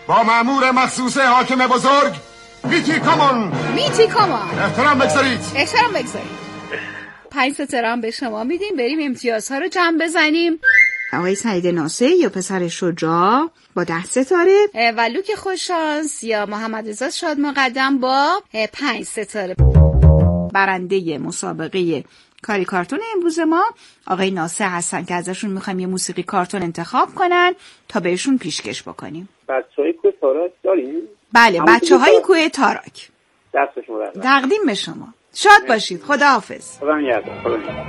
با مأمور مخصوص حاکم بزرگ میتی کامون. احترام بگذارید. 5 ستاره هم به شما میدیم. بریم امتیازها رو جمع بزنیم. آقای سعید ناصر یا پسر شجاع با 10 ستاره و لوک خوششانس یا محمد رضا شاد مقدم با 5 ستاره. برنده مسابقه کاری کارتون امروز ما آقای ناصر هستن که ازشون میخوایم یه موسیقی کارتون انتخاب کنن تا بهشون پیشکش بکنیم. بچه‌های کوه تاراک داریم؟ بله، بچه‌های کوه تاراک. دست شما درد. تقدیم به شما. شاد باشید. خداحافظ. خدا نگهدار.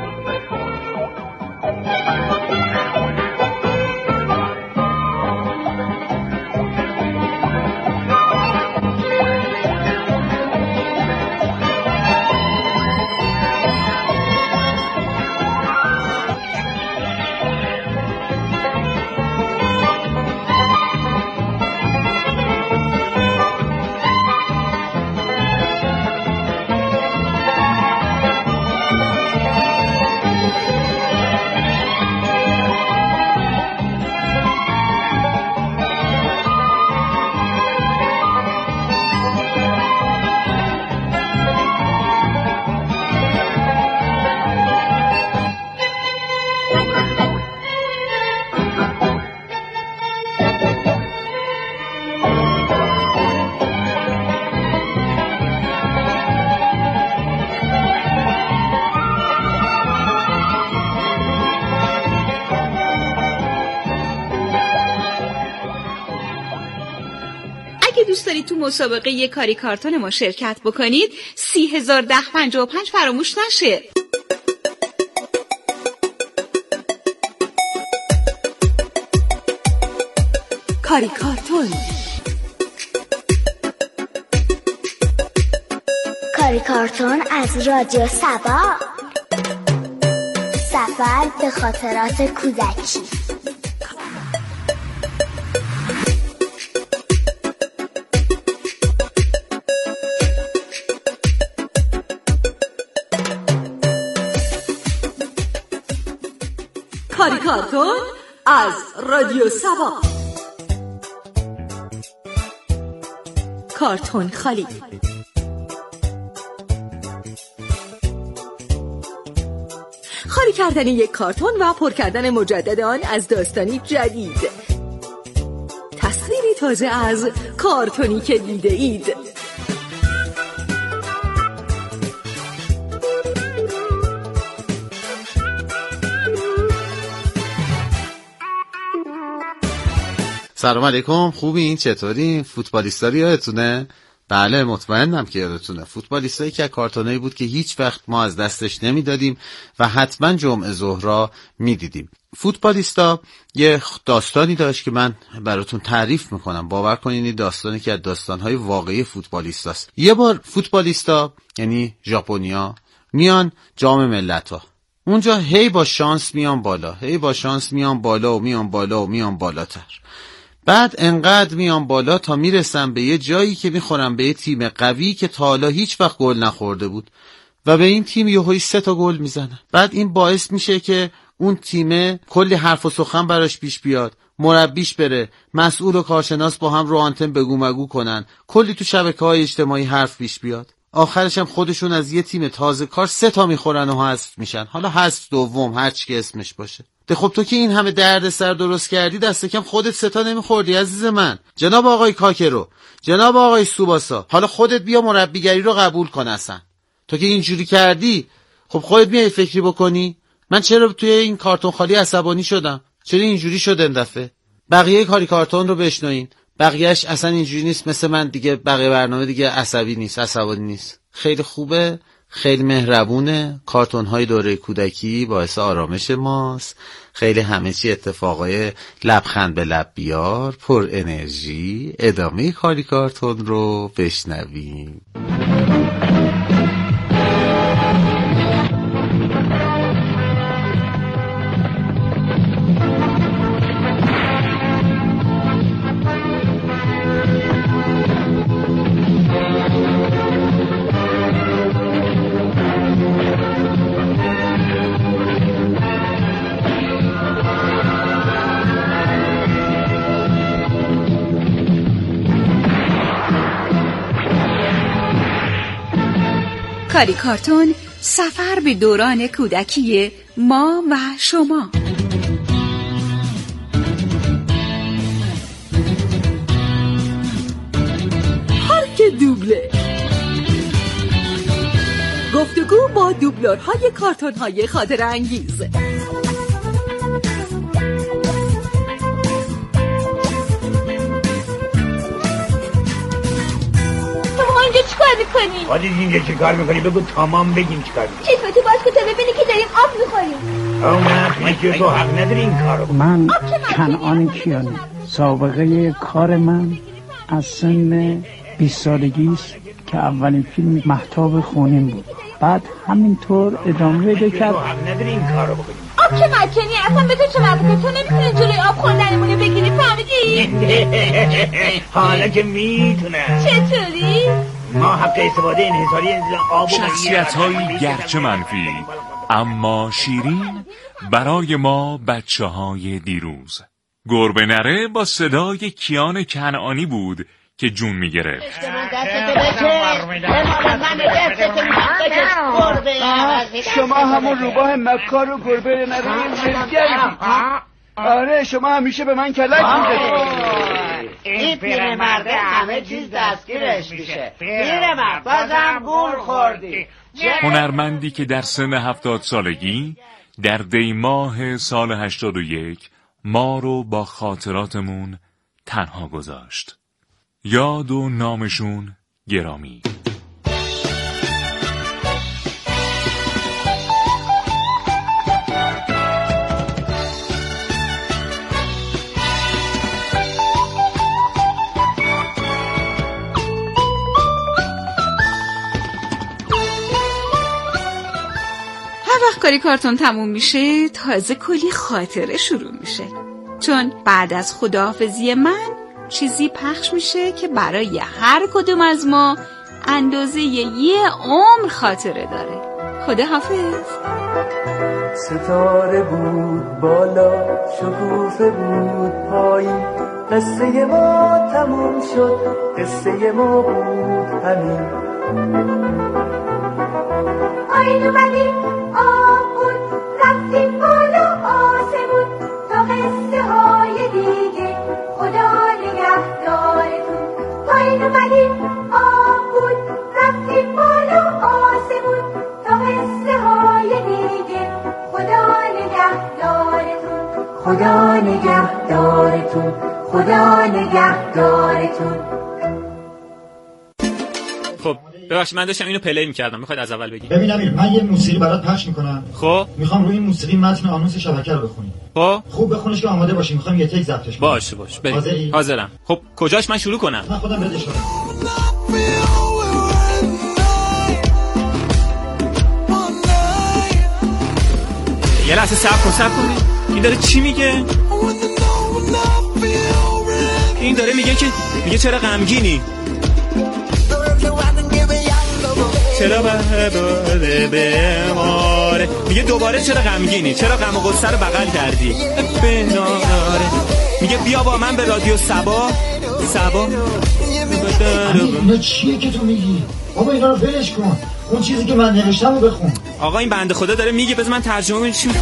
دوست دارید تو مسابقه یه کاری کارتون ما شرکت بکنید 30,010.55 فراموش نشه. کاری کارتون. کاری کارتون از رادیو سبا. سفر به خاطرات کودکی. کاری کارتون از رادیو سبا. کارتون خالی. خالی کردن یک کارتون و پر کردن مجدد آن از داستانی جدید. تصویری تازه از کارتونی که دیده اید. سلام علیکم، خوبین؟ چطورین؟ فوتبالیستا رو یادتونه؟ بله مطمئنم که یادتونه. فوتبالیستایی که کارتونایی بود که هیچ وقت ما از دستش نمیدادیم و حتما جمعه ظهرها میدیدیم. فوتبالیستا یه داستانی داشت که من براتون تعریف میکنم. باور کنین این داستانی که از داستانهای واقعی فوتبالیستاست. یه بار فوتبالیستا یعنی ژاپنیا میان جام ملت‌ها. اونجا هی با شانس میان بالا، هی با شانس میان بالا و میان بالا و میان بالاتر. بعد انقدر میان بالا تا میرسن به یه جایی که میخورن به یه تیم قوی که تا حالا هیچ وقت گل نخورده بود و به این تیم یهویی 3 تا گل میزنن. بعد این باعث میشه که اون تیم کلی حرف و سخن براش پیش بیاد، مربیش بره، مسئول و کارشناس با هم رو آنتن بگو مگو کنن، کلی تو شبکه‌های اجتماعی حرف پیش بیاد. آخرش هم خودشون از یه تیم تازه کار 3 تا میخورن و حذف میشن. حالا حذف دوم هر چی که اسمش باشه. خب تو که این همه درد سر درست کردی دست کم خودت 3 تا نمیخوردی عزیز من. جناب آقای کاکرو، جناب آقای سوباسا، حالا خودت بیا مربیگری رو قبول کن. اصلا تو که اینجوری کردی خب خودت میای فکری بکنی من چرا توی این کارتون خالی عصبانی شدم، چرا اینجوری شد این دفعه. بقیه کاری کارتون رو بشنوین، بقیهش اصلا اینجوری نیست مثل من دیگه. بقیه برنامه دیگه عصبی نیست، عصبانی نیست. خیلی خوبه، خیلی مهربونه. کارتون های دوره کودکی باعث آرامش ماست. خیلی همه چی اتفاقای لبخند به لب بیار، پر انرژی. ادامه کاری کارتون رو بشنویم. کاریکارتون سفر به دوران کودکی ما و شما. هارک دوبله، گفتگو با دوبلورهای کارتون‌های خاطره انگیز. اینجا چیکار میکنی؟ خودت اینجا چیکار میکنی؟ بگو تمام بگیم چیکار میکنی. چشمتو باز کن تا ببینی که داریم آب میخوریم. نه تو حق نداری این کارو. من کنعان کیانی، سابقه کار من از سن 20 سالگی است که اولین فیلم مهتاب خونین بود. بعد همینطور ادامه بده کرد. تو حق نداری این کارو بکنی. آب که مکنی اصلا به تو چه مربوطه؟ تو نمیتونی جلوی آب خوردنمونو بگیری، فهمیدی؟ حالا که میتونم. چطوری؟ ما حق استفاده انحصاری از آب و شخصیت‌هایی گرچه منفی اما شیرین برای ما بچه‌های دیروز. گربه نره با صدای کیان کنعانی بود که جون میگرفت. شما همون روباه مکار و گربه نره زرگردی. آره شما همیشه به من کلک میزدید. این پیرمرده همه چیز دستگیرش میشه. پیرمرد بازم گول خوردی. هنرمندی که در سن 70 سالگی در دی ماه سال 81 ما رو با خاطراتمون تنها گذاشت. یاد و نامشون گرامی. وقت کاریکارتون تموم میشه تازه کلی خاطره شروع میشه، چون بعد از خداحافظی من چیزی پخش میشه که برای هر کدوم از ما اندازه یه عمر خاطره داره. خداحافظ. ستاره بود بالا، شکوفه بود پایین، قصه ما تموم شد، قصه ما بود همین. آین اومدیم آب بود، رفتیم بالا آسمون، تا قصه های دیگه خدا نگهدارتون. آین اومدیم آب بود، رفتیم بالا آسمون، تا قصه های دیگه خدا نگهدارتون. خدا نگهدارتون. خدا نگهدارتون. خب ببخشید من داشتم اینو پلی می‌کردم، می‌خواید از اول بگی؟ ببین امیر، من یه موسیقی برات پخش می‌کنم. خب می‌خوام روی این موسیقی متن آنونس شبکه رو بخونی. خب خوب بخونش که آماده باشی، می‌خوام یه تک ضبطش کنم. باشه بریم. حاضرم. خب کجاش من شروع کنم؟ من خودم بهت اشاره یه لحظه صبر کن. این داره چی میگه؟ این داره میگه چرا غمگینی؟ چرا بماره؟ میگه دوباره چرا غمگینی؟ چرا غم و غصه رو بغل کردی؟ میگه بیا با من به رادیو سبا. اینا چیه که تو میگی؟ بابا اینا رو ولش کن، اون چیزی که من نوشتم رو بخون. آقا این بنده خدا داره میگه، بذار من ترجمه کنم. چی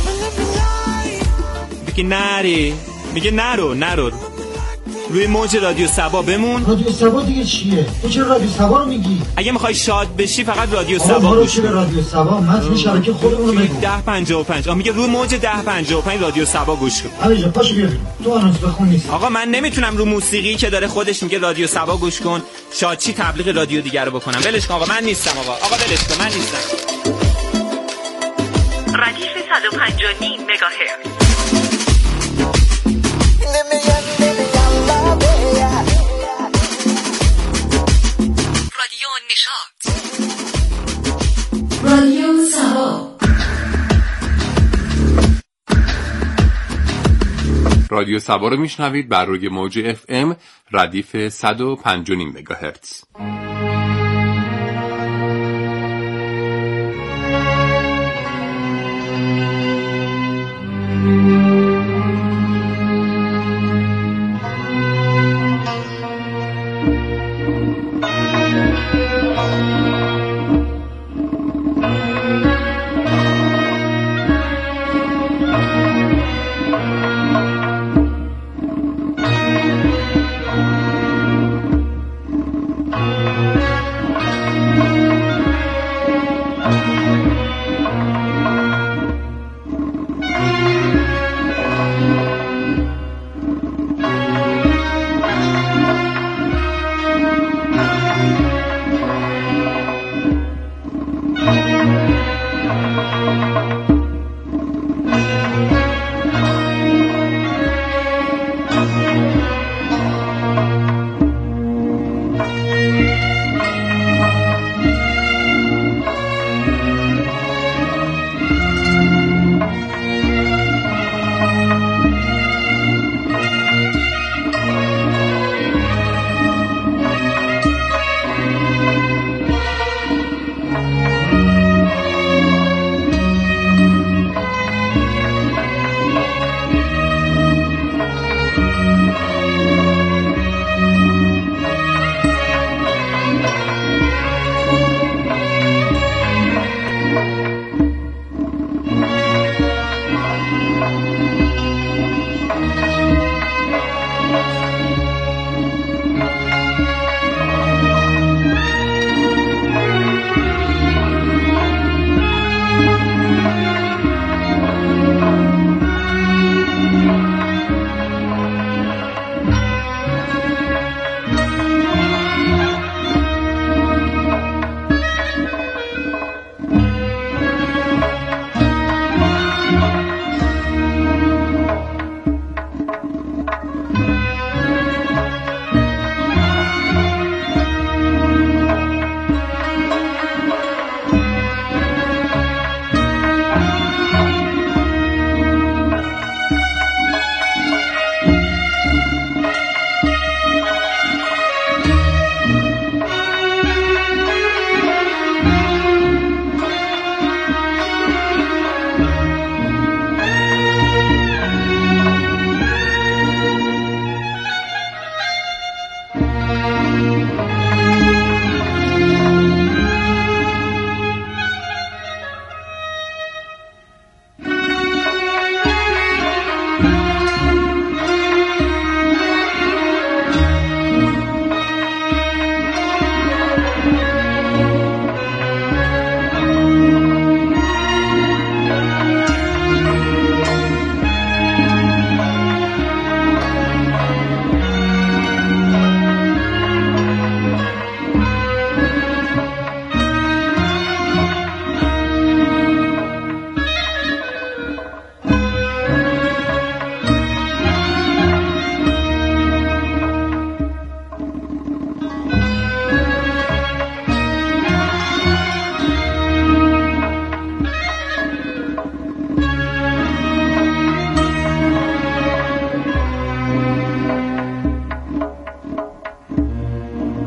میگه نرو روی موج رادیو سبا بمون. رادیو سبا دیگه چیه؟ تو چرا رادیو سبا رو میگی؟ اگه میخوای شاد بشی فقط رادیو سبا گوش کن. رادیو سبا متن شبکه خودمون رو بگو. 1055 میگه روی موج 1055 رادیو سبا گوش کن. علی پاشو بیا تو آنونس بخون. نیست آقا من نمیتونم رو موسیقی که داره خودش میگه رادیو سبا گوش کن شادچی تبلیغ رادیو دیگر رو بکنم. ولش کن آقا، من نیستم. آقا ولش کن، من نیستم. ردیف 105.9 مگاهرتز. رادیو نشاط. رادیو سبا. رادیو سبا رو میشنوید بر روی موج FM ردیف 105.9 مگاهرتز.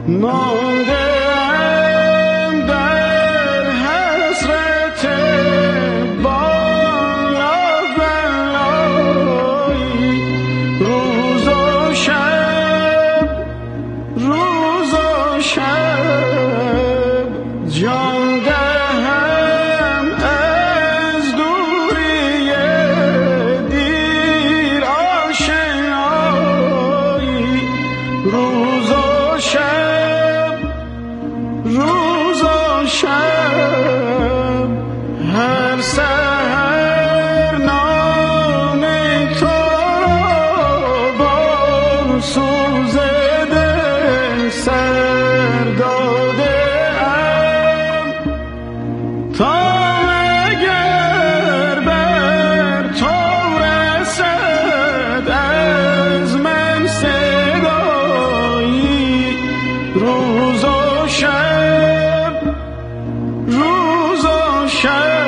ماندم در حسرت بالا بلایی، روز و شب روز و شب جان دهم از دوری دیر آشنایی، روز و شب روز و شب هر سحر نام تو را با سوز دل سر داده ام، تا مگر بر تو رسد از من صدایی، روز و شب روز و شب.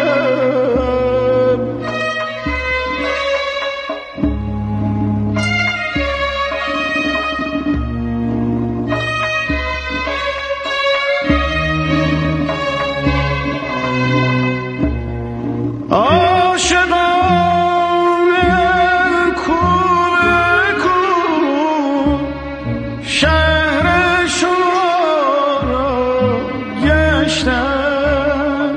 عاشقان کو به کو شهر شما را گشتم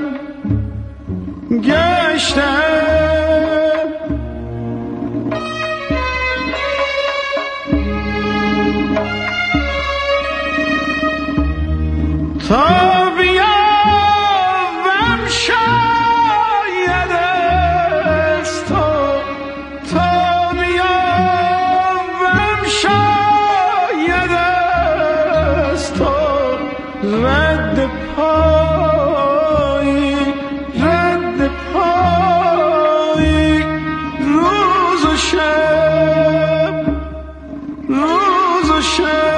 تا بیابم شاید از تو، تا بیابم شاید از تو رد پایی روز و شب روز و شب.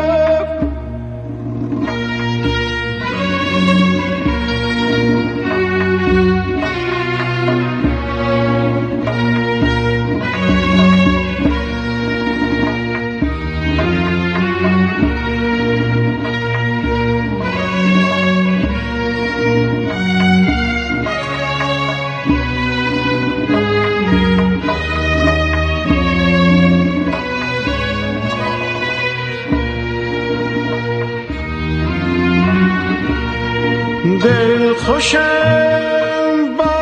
دل خوشم با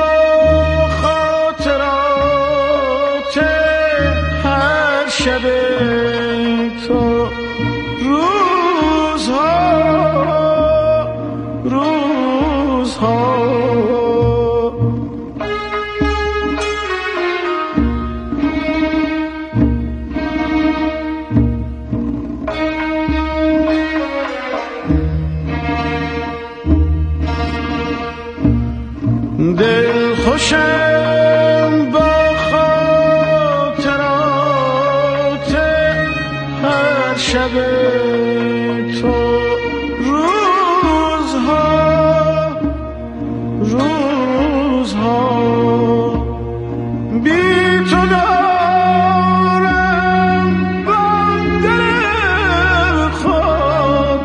خاطرات هر شب تو، روزها دل خوشم با خاطرات هر شب تو، روزها بی تو دارم با دل خود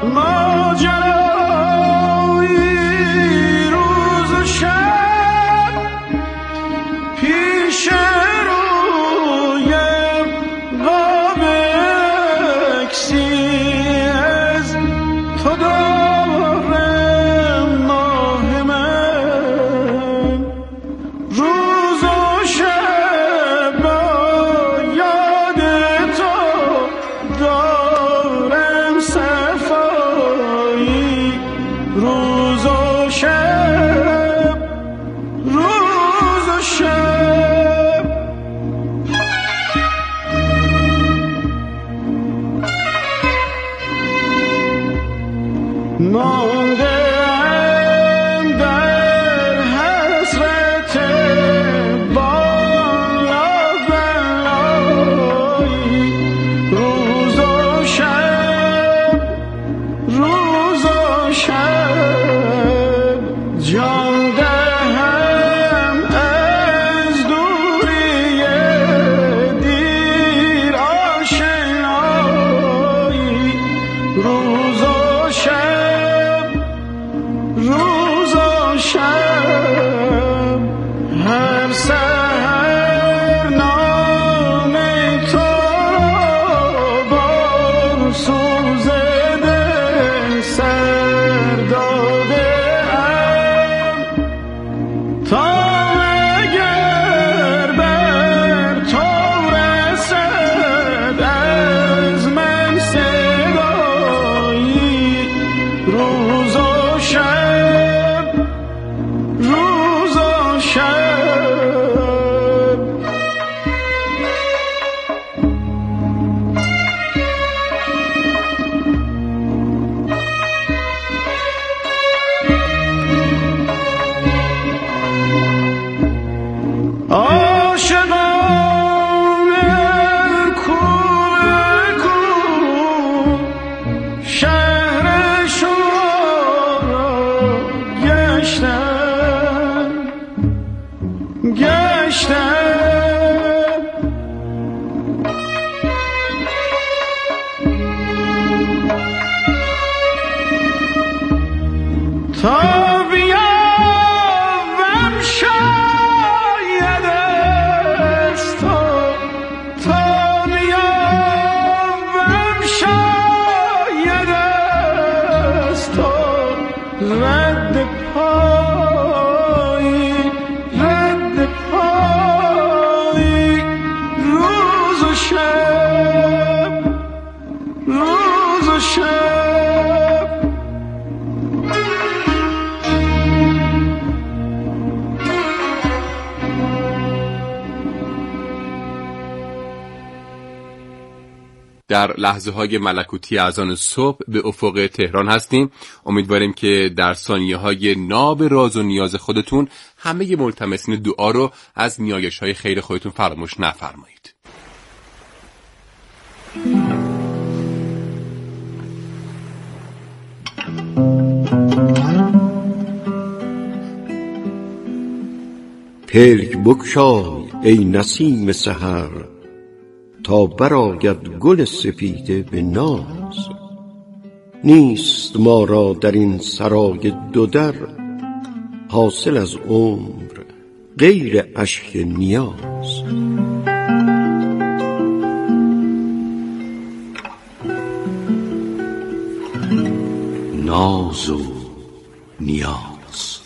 ماجرایی، روز و شب پیش رویم قاب عکسی از تو دارم ماه من، روز و شب با یاد تو دارم صفایی، روز و شب روز و شب. ماندم در حسرت بالا بلایی، روز و شب روز و شب جان دهم از دوری دیر آشنایی، روز و تا بیابم شاید از تو، تا بیابم شاید از تو، رد پایی رد پایی، روز و شب روز و شب. در لحظه های ملکوتی اذان صبح به افق تهران هستیم. امیدواریم که در ثانیه های ناب راز و نیاز خودتون همه ملتمسین دعا رو از نیایش های خیر خودتون فراموش نفرمایید. پلک بگشای ای نسیم سحر، تا برآید گل سپیده به ناز. نیست ما را در این سرای دو در، حاصل از عمر غیر اشک نیاز. ناز و نیاز.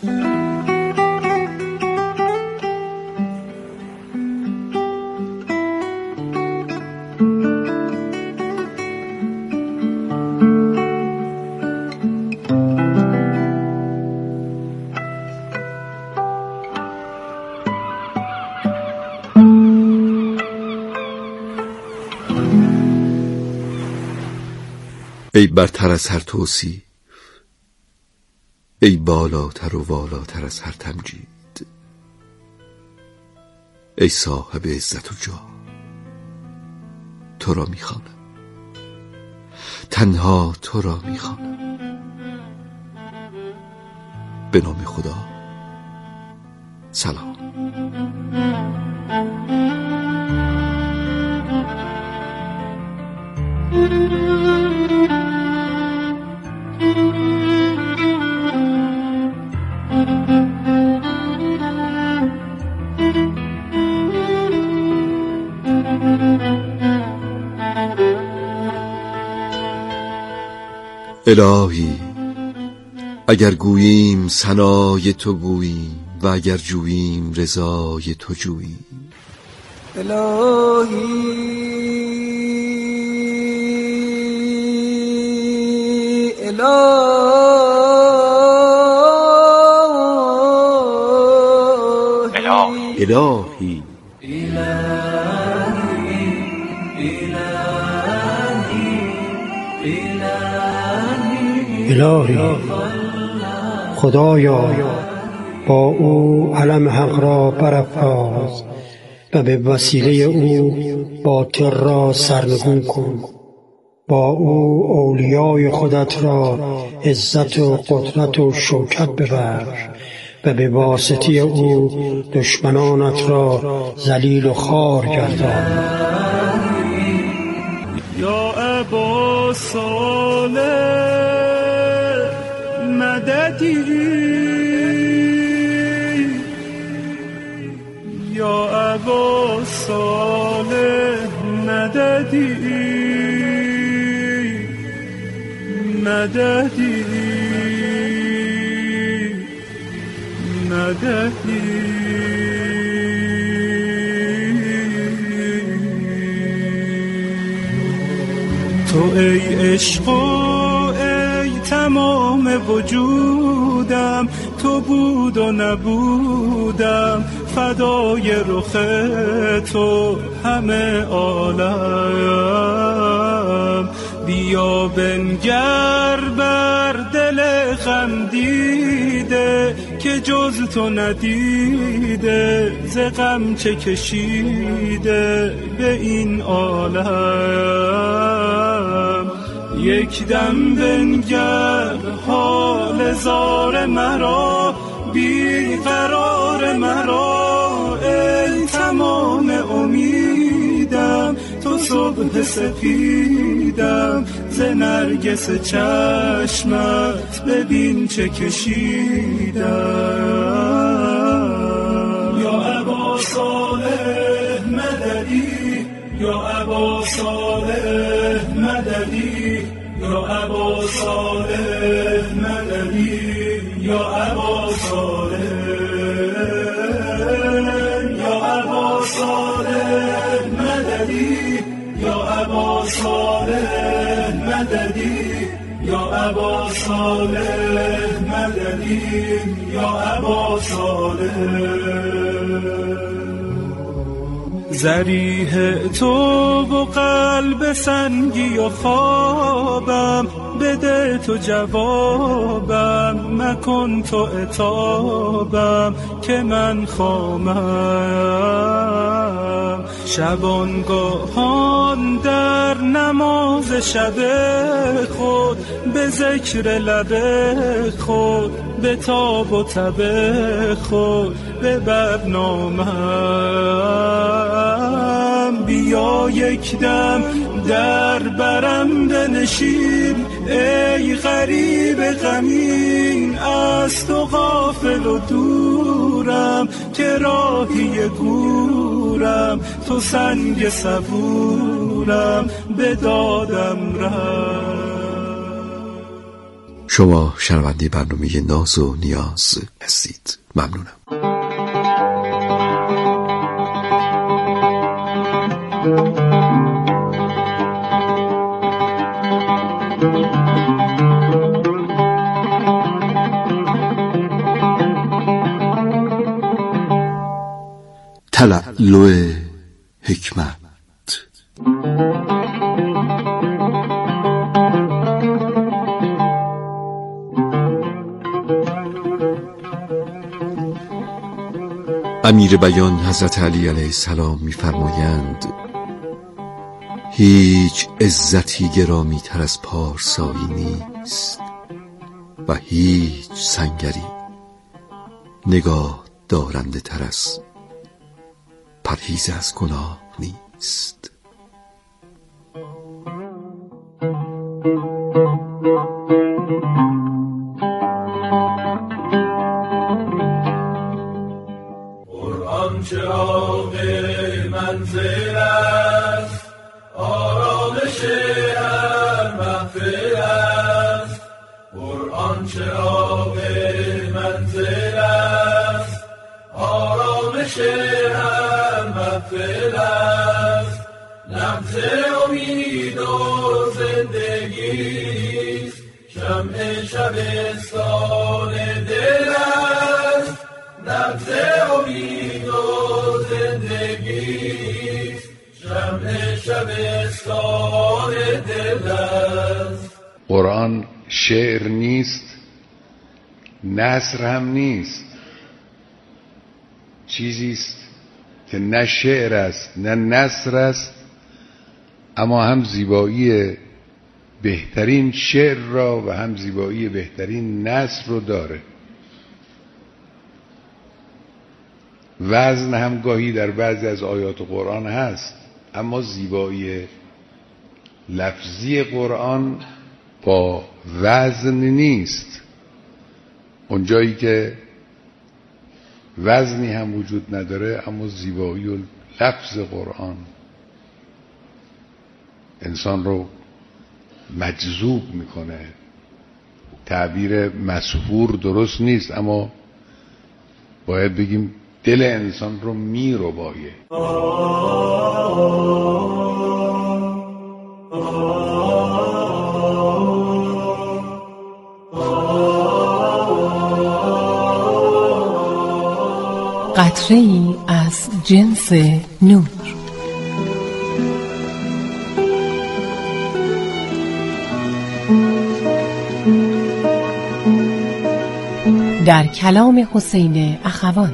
ای برتر از هر توصیف، ای بالاتر و والاتر از هر تمجید، ای صاحب عزت و جاه، تو را میخوانم، تنها تو را میخوانم. به نام خدا. سلام. الهی اگر گوییم ثنای تو گوییم، و اگر جوییم رضای تو جوییم. الهی الهی الهی خدایا با او علم حق را برافراز و به وسیله او باطل را سرنگون کن. با او اولیای خودت را عزت و قدرت و شوکت ببخش و به واسطه او دشمنانت را ذلیل و خوار گردان. یا ابا صالح مددی، یا ابا صالح مددی مددی مددی. تو ای عشق و ای تمام وجودم، تو بود و نبودم فدای رخ تو همه عالم. بیا بنگر بر دل غم دیده که جز تو ندیده، ز غم چه کشیده به این عالم. یک دم بنگر حال زار مرا، بی قرار مرا، ای تمام امیدم تو صبح سپیدم ز نرگس چشمت ببین چه کشیدم. یا ابا صالح مددی، یا ابا صالح مددی، یا ابا صالح مددی، یا ابا صالح، یا ابا صالح مددی، یا ابا صالح مددی، یا ابا صالح مددی، یا ابا صالح. ذریح تو و قلب سنگی و خوابم، بده تو جوابم، مکن تو عتابم که من خامم. شبانگاهان در نماز شب خود، به ذکر لب خود، به تاب و تب خود، به برنامم. بیا یک دم در برم بنشین، ای غریب غمین، از تو غافل و دورم، که راهی گورم، تو سنگ صبورم، به دادم رم. شما شنونده برنامه ناز و نیاز هستید. ممنونم. تلألؤ حکمت. امیر بیان حضرت علی علیه السلام می‌فرمایند هیچ عزتی گرامی تر از پارسایی نیست و هیچ سنگری نگاه دارنده تر از پرهیز از گناه نیست. قرآن چراغ منزل است، آرامش هر محفل است. قرآن چراغ منزل است، آرامش هر محفل است. لمس امید و زندگی، شمع شبستان دل است. لمس امید و زندگی، شمع شبستان دل است. قرآن شعر نیست، نثر هم نیست، چیزی است که نه شعر است نه نثر است، اما هم زیبایی بهترین شعر را و هم زیبایی بهترین نثر رو داره. وزن هم گاهی در بعضی از آیات قرآن هست، اما زیبایی لفظی قرآن با وزن نیست. اونجایی که وزنی هم وجود نداره اما زیبایی و لفظ قرآن انسان رو مجذوب میکنه. تعبیر مسحور درست نیست، اما باید بگیم دل انسان رو میربایه. قطره‌ای از جنس نور. در کلام حسین اخوان.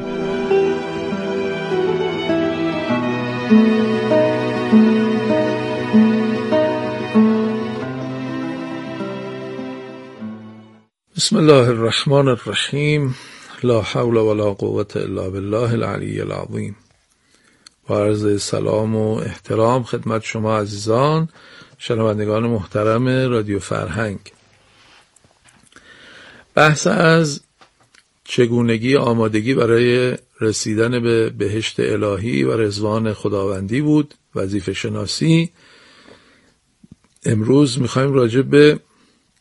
بسم الله الرحمن الرحیم. لا حول ولا قوة الا بالله العلی العظیم. با عرض سلام و احترام خدمت شما عزیزان شنوندگان محترم رادیو فرهنگ. بحث از چگونگی آمادگی برای رسیدن به بهشت الهی و رضوان خداوندی بود، وظیفه شناسی. امروز میخوایم راجع به